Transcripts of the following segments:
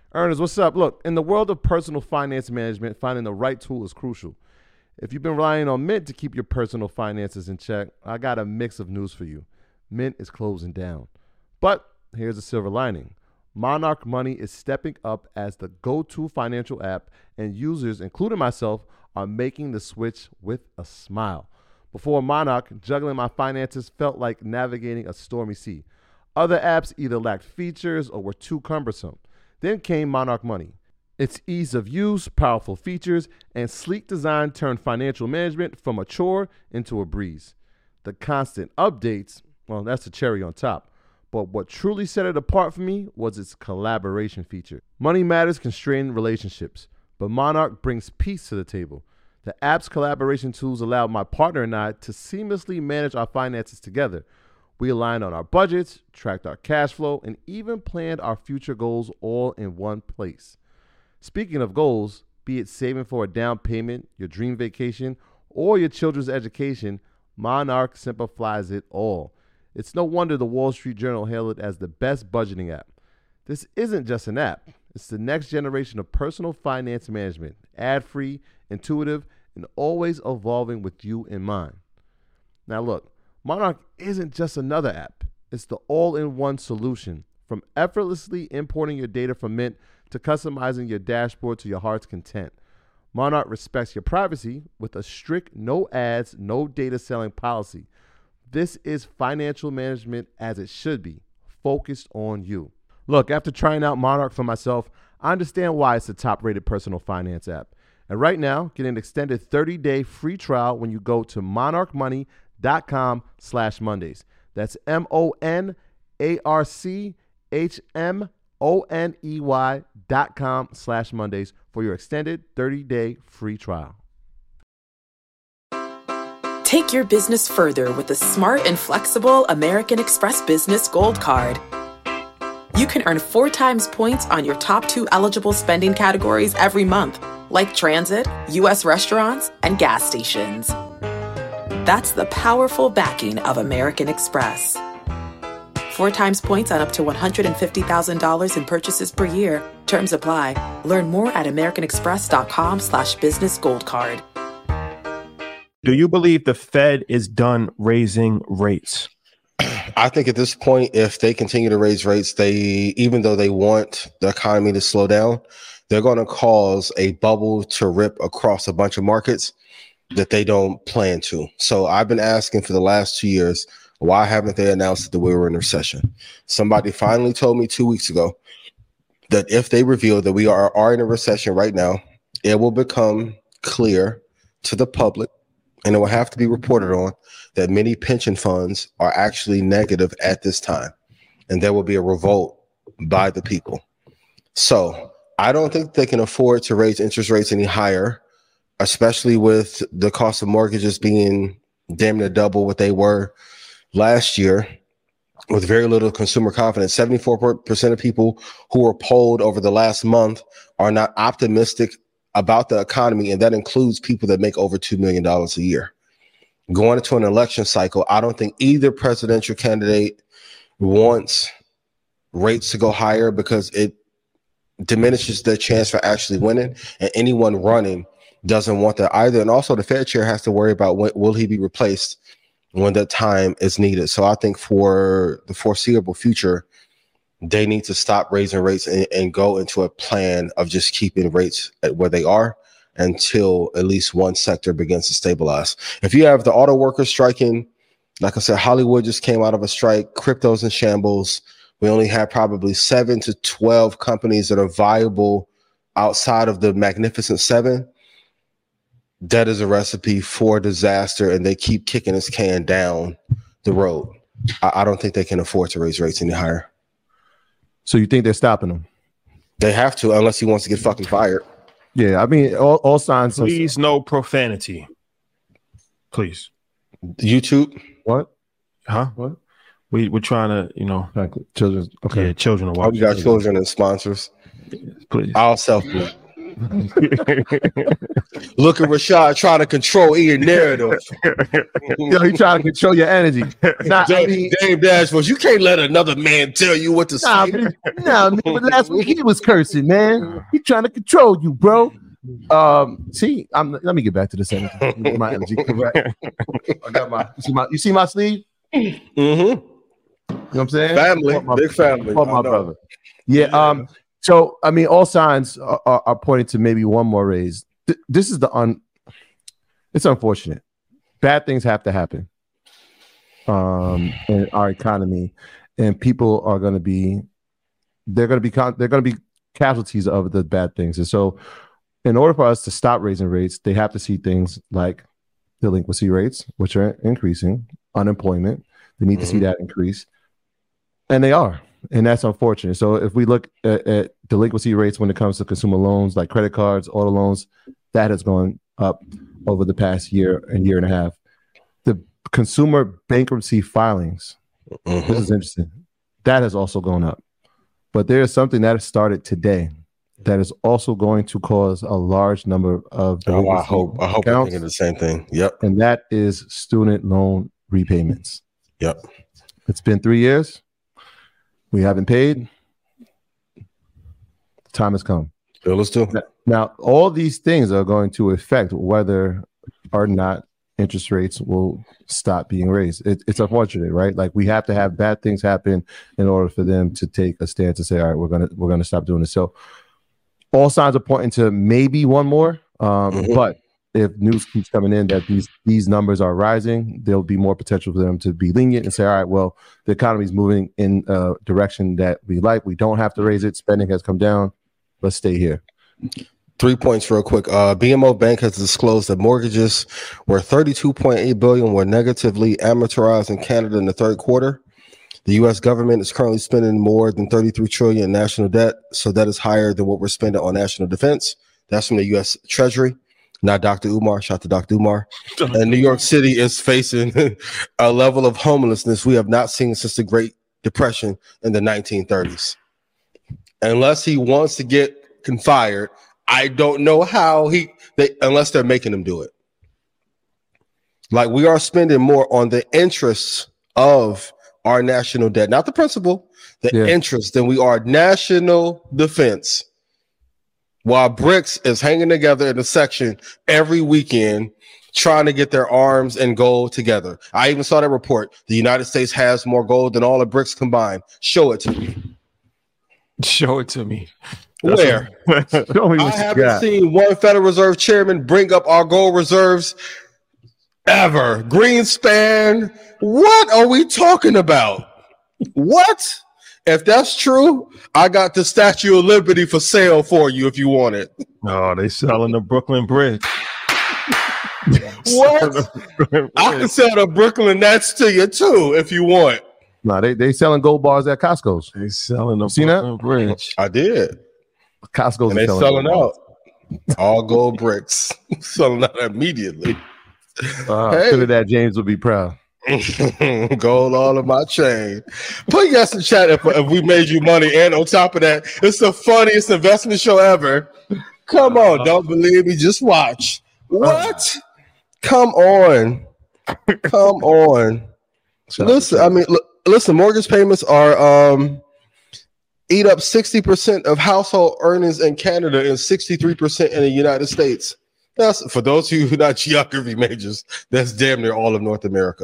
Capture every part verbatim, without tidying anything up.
Ernest, what's up? Look, in the world of personal finance management, finding the right tool is crucial. If you've been relying on Mint to keep your personal finances in check, I got a mix of news for you. Mint is closing down. But here's a silver lining. Monarch Money is stepping up as the go-to financial app, and users, including myself, are making the switch with a smile. Before Monarch, juggling my finances felt like navigating a stormy sea. Other apps either lacked features or were too cumbersome. Then came Monarch Money. Its ease of use, powerful features, and sleek design turned financial management from a chore into a breeze. The constant updates, well, that's the cherry on top. But what truly set it apart for me was its collaboration feature. Money matters constrain relationships, but Monarch brings peace to the table. The app's collaboration tools allow my partner and I to seamlessly manage our finances together. We aligned on our budgets, tracked our cash flow, and even planned our future goals all in one place. Speaking of goals, be it saving for a down payment, your dream vacation, or your children's education, Monarch simplifies it all. It's no wonder the Wall Street Journal hailed it as the best budgeting app. This isn't just an app. It's the next generation of personal finance management, ad-free, intuitive, and always evolving with you in mind. Now look, Monarch isn't just another app. It's the all-in-one solution. From effortlessly importing your data from Mint to customizing your dashboard to your heart's content. Monarch respects your privacy with a strict no ads, no data selling policy. This is financial management as it should be, focused on you. Look, after trying out Monarch for myself, I understand why it's the top-rated personal finance app. And right now, get an extended thirty-day free trial when you go to monarchmoney.com slash Mondays. That's M-O-N-A-R-C-H-M-O-N-E-Y dot com slash Mondays for your extended thirty-day free trial. Take your business further with the smart and flexible American Express Business Gold Card. You can earn four times points on your top two eligible spending categories every month, like transit, U S restaurants, and gas stations. That's the powerful backing of American Express. Four times points on up to one hundred fifty thousand dollars in purchases per year. Terms apply. Learn more at americanexpress.com slash business gold card. Do you believe the Fed is done raising rates? I think at this point, if they continue to raise rates, they, even though they want the economy to slow down, they're going to cause a bubble to rip across a bunch of markets that they don't plan to. So I've been asking for the last two years, why haven't they announced that we were in a recession? Somebody finally told me two weeks ago that if they reveal that we are, are in a recession right now, it will become clear to the public, and it will have to be reported on, that many pension funds are actually negative at this time. And there will be a revolt by the people. So I don't think they can afford to raise interest rates any higher, especially with the cost of mortgages being damn near double what they were last year, with very little consumer confidence. seventy-four percent of people who were polled over the last month are not optimistic about the economy, and that includes people that make over two million dollars a year. Going into an election cycle, I don't think either presidential candidate wants rates to go higher because it diminishes their chance for actually winning, and anyone running doesn't want that either. And also the Fed chair has to worry about when will he be replaced when that time is needed. So I think for the foreseeable future, they need to stop raising rates and, and go into a plan of just keeping rates at where they are until at least one sector begins to stabilize. If you have the auto workers striking, like I said, Hollywood just came out of a strike, crypto's in shambles. We only have probably seven to twelve companies that are viable outside of the Magnificent Seven. That is a recipe for disaster, and they keep kicking this can down the road. I, I don't think they can afford to raise rates any higher. So you think they're stopping them? They have to, unless he wants to get fucking fired. Yeah, I mean, all, all signs. Please, no profanity. Please. YouTube? What? Huh? What? We, we're trying to, you know. Children. Okay. Yeah, children are Oh, watching. we got children and sponsors. Please. I'll self-bleed. Look at Rashad trying to control your narrative. Yo, he trying to control your energy. Nah, Dame, I mean, Dame Dashboard, you can't let another man tell you what to nah, say. but, nah, but last week he was cursing, man. He trying to control you, bro. Um, see, I'm. Let me get back to this energy. My energy, correct? I got my. You see my. You see my sleeve? Mm-hmm. You know what I'm saying? Family, my, big family. For my brother. Yeah. Um. So I mean, all signs are, are, are pointing to maybe one more raise. Th- this is the un. It's unfortunate. Bad things have to happen. Um, in our economy, and people are going to be. They're going to be. Con- they're going to be casualties of the bad things, and so. In order for us to stop raising rates, they have to see things like delinquency rates, which are increasing, unemployment. They need mm-hmm. to see that increase. And they are. And that's unfortunate. So if we look at, at delinquency rates when it comes to consumer loans, like credit cards, auto loans, that has gone up over the past year and year and a half. The consumer bankruptcy filings, mm-hmm. this is interesting. That has also gone up. But there is something that has started today that is also going to cause a large number of oh, I hope I hope I'm thinking the same thing. Yep. And that is student loan repayments. Yep. It's been three years. We haven't paid. The time has come. Yeah, let's do. Now, all these things are going to affect whether or not interest rates will stop being raised. It, it's unfortunate, right? Like we have to have bad things happen in order for them to take a stance and say, all right, we're gonna we're gonna stop doing this. So all signs are pointing to maybe one more, um, mm-hmm. but if news keeps coming in that these these numbers are rising, there'll be more potential for them to be lenient and say, all right, well, the economy is moving in a direction that we like. We don't have to raise it. Spending has come down. Let's stay here. Three points real quick. Uh, B M O Bank has disclosed that mortgages were thirty-two point eight billion dollars were negatively amortized in Canada in the third quarter. The U S government is currently spending more than thirty-three trillion dollars in national debt, so that is higher than what we're spending on national defense. That's from the U S Treasury, not Doctor Umar. Shout out to Doctor Umar. And New York City is facing a level of homelessness we have not seen since the Great Depression in the nineteen thirties. Unless he wants to get fired, I don't know how he, they, unless they're making him do it. Like we are spending more on the interests of our national debt, not the principal, the yeah. interest, than we are national defense. While BRICS is hanging together in a section every weekend, trying to get their arms and gold together. I even saw that report. The United States has more gold than all the BRICS combined. Show it to me. Show it to me. Where? Show me I haven't seen one Federal Reserve chairman bring up our gold reserves ever. Greenspan. What are we talking about? What? If that's true, I got the Statue of Liberty for sale for you if you want it. Oh, they selling the Brooklyn Bridge. What? Brooklyn I can sell the Brooklyn Nets to you too if you want. No, nah, they they selling gold bars at Costco's. They selling the Seen Brooklyn that? Bridge. I did. Costco's and they selling, selling out. All gold bricks. Selling out immediately. Uh, hey. Trinidad James will be proud. Gold all of my chain. Put yes in chat if, if we made you money. And on top of that, it's the funniest investment show ever. Come on, don't believe me, just watch. What? Come on. Come on. Listen, I mean, l- listen, mortgage payments are um eat up sixty percent of household earnings in Canada and sixty-three percent in the United States. That's for those of you who are not geography majors, that's damn near all of North America.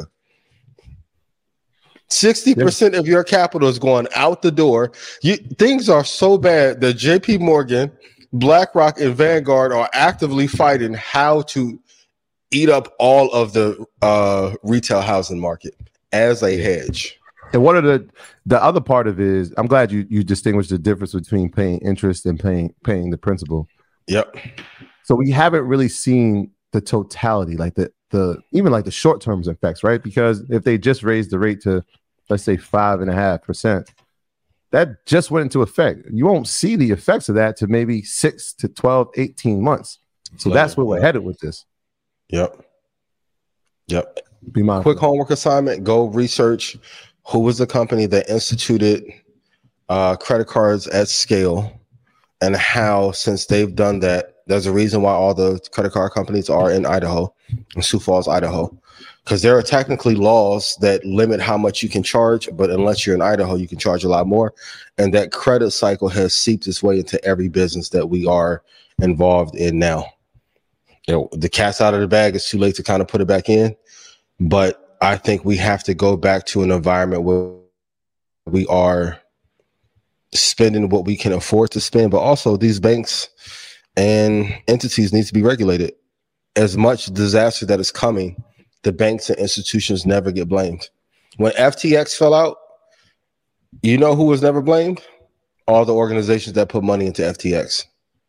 sixty percent of your capital is going out the door. You, things are so bad that J P Morgan, BlackRock, and Vanguard are actively fighting how to eat up all of the uh, retail housing market as a hedge. And one of the the other part of it is, I'm glad you you distinguished the difference between paying interest and paying paying the principal. Yep. So we haven't really seen the totality, like the the even like the short term effects, right? Because if they just raised the rate to, let's say, five and a half percent, that just went into effect. You won't see the effects of that to maybe six to twelve, eighteen months. So that's where we're headed with this. Yep. Yep. Be mindful. Quick homework assignment: go research who was the company that instituted uh, credit cards at scale and how, since they've done that, there's a reason why all the credit card companies are in Idaho, in Sioux Falls, Idaho, because there are technically laws that limit how much you can charge, but unless you're in Idaho, you can charge a lot more. And that credit cycle has seeped its way into every business that we are involved in now. You know, the cat's out of the bag. It's too late to kind of put it back in. But I think we have to go back to an environment where we are spending what we can afford to spend, but also these banks and entities need to be regulated. As much disaster that is coming, the banks and institutions never get blamed. When F T X fell out, you know who was never blamed? All the organizations that put money into F T X.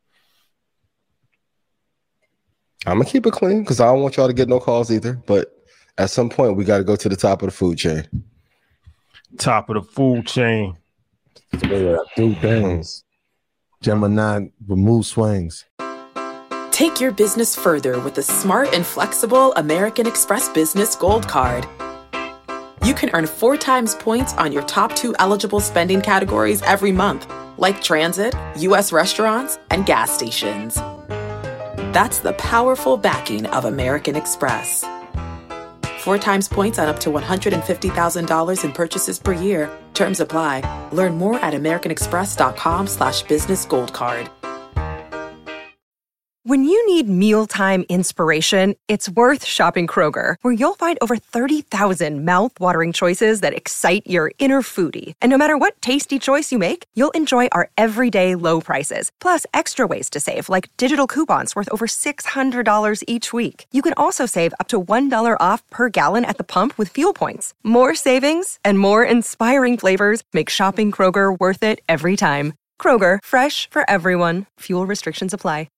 I'm going to keep it clean because I don't want y'all to get no calls either. But at some point, we got to go to the top of the food chain. Top of the food chain. Do things. Gemini remove swings. Take your business further with the smart and flexible American Express Business Gold Card. You can earn four times points on your top two eligible spending categories every month, like transit, U S restaurants, and gas stations. That's the powerful backing of American Express. Four times points on up to one hundred fifty thousand dollars in purchases per year. Terms apply. Learn more at americanexpress.com slash business gold card. When you need mealtime inspiration, it's worth shopping Kroger, where you'll find over thirty thousand mouth-watering choices that excite your inner foodie. And no matter what tasty choice you make, you'll enjoy our everyday low prices, plus extra ways to save, like digital coupons worth over six hundred dollars each week. You can also save up to one dollar off per gallon at the pump with fuel points. More savings and more inspiring flavors make shopping Kroger worth it every time. Kroger, fresh for everyone. Fuel restrictions apply.